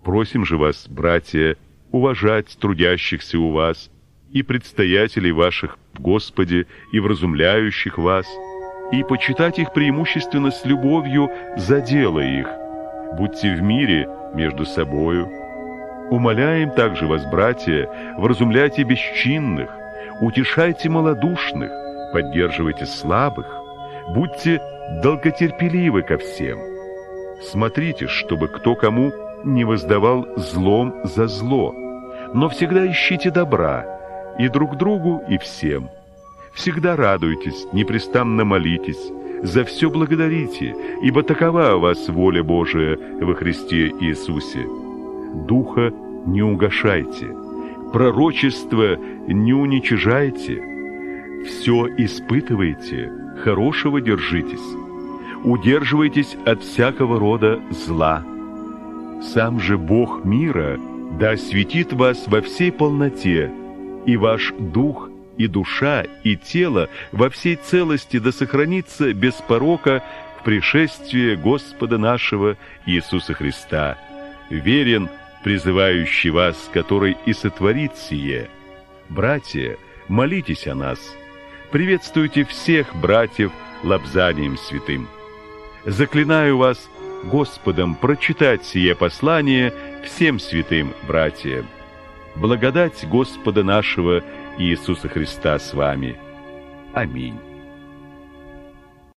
Просим же вас, братья, уважать трудящихся у вас и предстоятелей ваших в Господе и вразумляющих вас, и почитать их преимущественно с любовью за дело их. Будьте в мире между собою. Умоляем также вас, братья, вразумляйте бесчинных, утешайте малодушных, поддерживайте слабых, будьте долготерпеливы ко всем. Смотрите, чтобы кто кому не воздавал злом за зло, но всегда ищите добра и друг другу, и всем. Всегда радуйтесь, непрестанно молитесь, за все благодарите, ибо такова у вас воля Божия во Христе Иисусе. Духа не угашайте, пророчество не уничижайте, все испытывайте, хорошего держитесь, удерживайтесь от всякого рода зла. Сам же Бог мира да осветит вас во всей полноте, и ваш дух, и душа, и тело во всей целости да сохранится без порока в пришествии Господа нашего Иисуса Христа. Верен призывающий вас, который и сотворит сие. Братья, молитесь о нас. Приветствуйте всех братьев лобзанием святым. Заклинаю вас Господом прочитать сие послание всем святым братьям. Благодать Господа нашего Иисуса Христа с вами. Аминь.